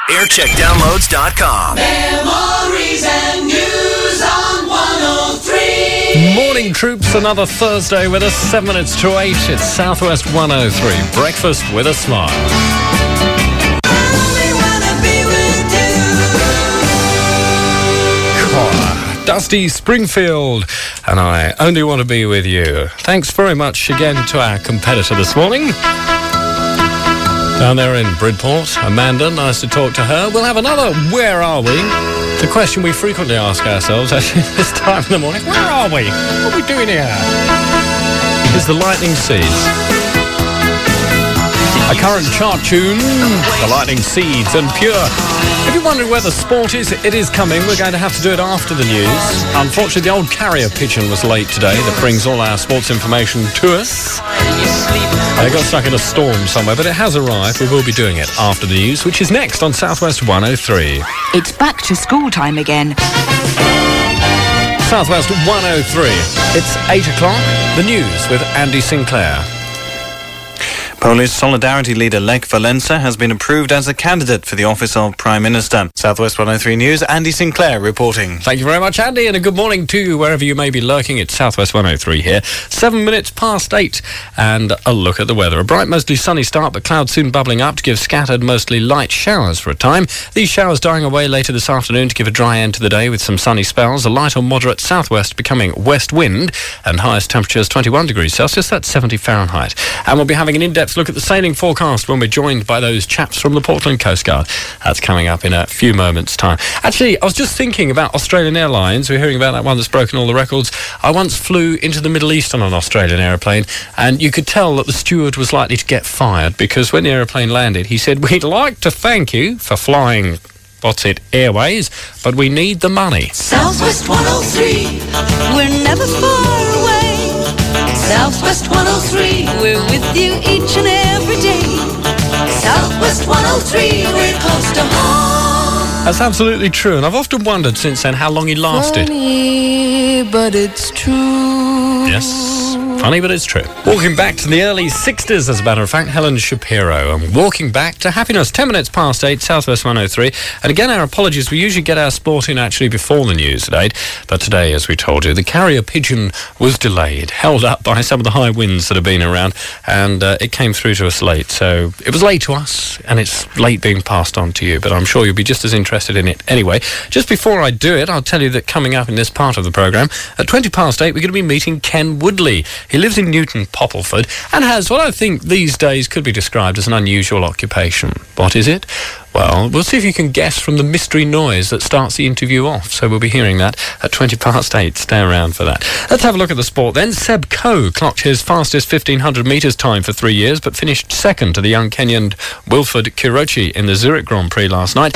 Aircheckdownloads.com. Memories and news on 103. Morning, troops. Another Thursday with us. 7 minutes to 8. It's Southwest 103. Breakfast with a smile. Dusty Springfield and I only want to be with you. Thanks very much again to our competitor this morning. Down there in Bridport, Amanda, nice to talk to her. We'll have another Where Are We? The question we frequently ask ourselves actually this time in the morning. Where are we? What are we doing here? Is the Lightning Seeds. A current chart tune, The Lightning Seeds and Pure. If you're wondering where the sport is, it is coming. We're going to have to do it after the news. Unfortunately, the old carrier pigeon was late today that brings all our sports information to us. It got stuck in a storm somewhere, but it has arrived. We will be doing it after the news, which is next on Southwest 103. It's back to school time again. Southwest 103. It's 8 o'clock. The news with Andy Sinclair. Polish Solidarity leader Lech Walesa has been approved as a candidate for the office of Prime Minister. Southwest 103 News, Andy Sinclair reporting. Thank you very much, Andy, and a good morning to you wherever you may be lurking. It's Southwest 103 here. 7 minutes past 8, and a look at the weather. A bright, mostly sunny start, but clouds soon bubbling up to give scattered, mostly light showers for a time. These showers dying away later this afternoon to give a dry end to the day with some sunny spells. A light or moderate southwest becoming west wind, and highest temperatures 21 degrees Celsius, that's 70 Fahrenheit. And we'll be having an in-depth look at the sailing forecast when we're joined by those chaps from the Portland Coast Guard. That's coming up in a few moments' time. Actually, I was just thinking about Australian Airlines. We're hearing about that one that's broken all the records. I once flew into the Middle East on an Australian aeroplane, and you could tell that the steward was likely to get fired because when the aeroplane landed, he said, "We'd like to thank you for flying Airways, but we need the money." Southwest 103, we're never far away. Southwest 103, we're with you each and every day. Southwest 103, we're close to home. That's absolutely true, and I've often wondered since then how long he lasted. Funny, but it's true. Yes. Funny, but it's true. Walking back to the early 60s, as a matter of fact, Helen Shapiro. And walking back to happiness, 10 minutes past 8, Southwest 103. And again, our apologies. We usually get our sport in actually before the news at 8. But today, as we told you, the carrier pigeon was delayed, held up by some of the high winds that have been around. And it came through to us late. So it was late to us, and it's late being passed on to you. But I'm sure you'll be just as interested in it anyway. Just before I do it, I'll tell you that coming up in this part of the programme, at 20 past 8, we're going to be meeting Ken Woodley. He lives in Newton Poppleford and has what I think these days could be described as an unusual occupation. What is it? Well, we'll see if you can guess from the mystery noise that starts the interview off. So we'll be hearing that at 20 past 8. Stay around for that. Let's have a look at the sport then. Seb Coe clocked his fastest 1,500 metres time for 3 years, but finished second to the young Kenyan Wilfred Kirochi in the Zurich Grand Prix last night.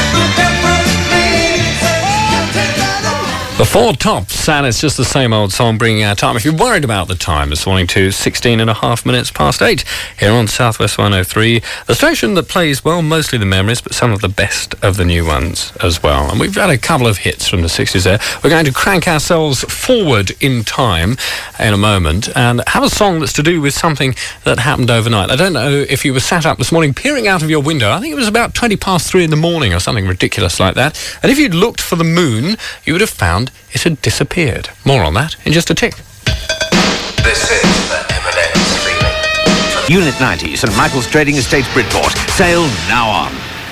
The Four Tops, and it's just the same old song bringing our time. If you're worried about the time this morning, to 16 and a half minutes past 8 here on Southwest 103, the station that plays, well, mostly the memories, but some of the best of the new ones as well. And we've had a couple of hits from the 60s there. We're going to crank ourselves forward in time in a moment and have a song that's to do with something that happened overnight. I don't know if you were sat up this morning peering out of your window. I think it was about 20 past 3 in the morning or something ridiculous like that. And if you'd looked for the moon, you would have found it had disappeared. More on that in just a tick. This is the M&M's feeling. Unit 90, St Michael's Trading Estate, Bridport. Sail now on.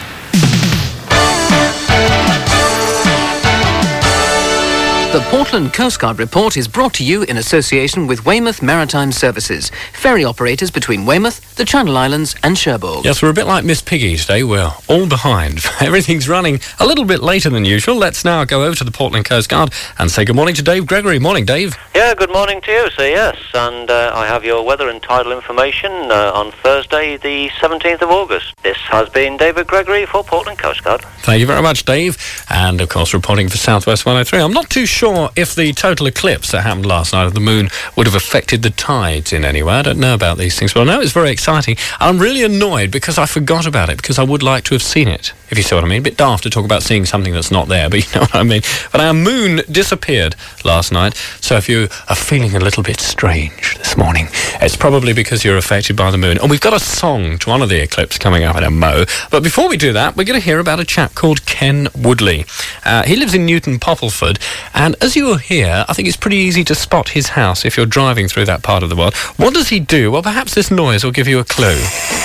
The Portland Coast Guard report is brought to you in association with Weymouth Maritime Services, ferry operators between Weymouth, the Channel Islands and Cherbourg. Yes, we're a bit like Miss Piggy today. We're all behind. Everything's running a little bit later than usual. Let's now go over to the Portland Coast Guard and say good morning to Dave Gregory. Morning, Dave. Yeah, good morning to you, sir, yes. And I have your weather and tidal information on Thursday, the 17th of August. This has been David Gregory for Portland Coast Guard. Thank you very much, Dave. And, of course, reporting for Southwest 103. I'm not too sure sure if the total eclipse that happened last night of the moon would have affected the tides in any way. I don't know about these things, but I know it's very exciting. I'm really annoyed because I forgot about it, because I would like to have seen it, if you see what I mean. A bit daft to talk about seeing something that's not there, but you know what I mean. But our moon disappeared last night, so if you are feeling a little bit strange this morning, it's probably because you're affected by the moon. And we've got a song to honour the eclipse coming up in a mo. But before we do that, we're going to hear about a chap called Ken Woodley. He lives in Newton Poppleford, and as you will hear, I think it's pretty easy to spot his house if you're driving through that part of the world. What does he do? Well, perhaps this noise will give you a clue.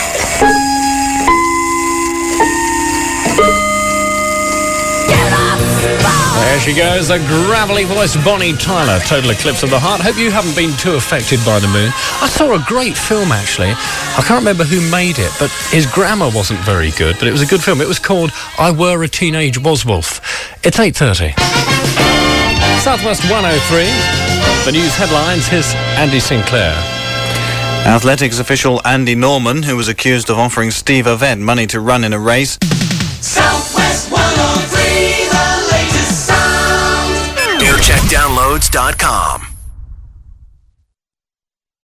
There she goes, the gravelly voiced Bonnie Tyler, Total Eclipse of the Heart. Hope you haven't been too affected by the moon. I saw a great film, actually. I can't remember who made it, but his grammar wasn't very good, but it was a good film. It was called I Were a Teenage Waswolf. It's 8:30. Southwest 103. The news headlines, here's Andy Sinclair. Athletics official Andy Norman, who was accused of offering Steve Ovett money to run in a race. Southwest 103, the latest sound. NewCheckDownloads.com.